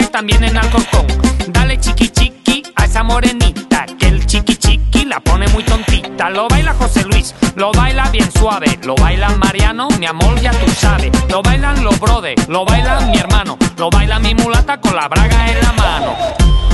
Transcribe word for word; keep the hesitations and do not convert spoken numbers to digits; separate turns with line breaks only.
también en Alcorcón. Dale chiqui chiqui a esa morenita, que el chiqui chiqui la pone muy tontita. Lo baila José Luis, lo baila bien suave. Lo baila Mariano, mi amor, ya tú sabes. Lo bailan los brothers, lo baila mi hermano. Lo baila mi mulata con la braga en la mano.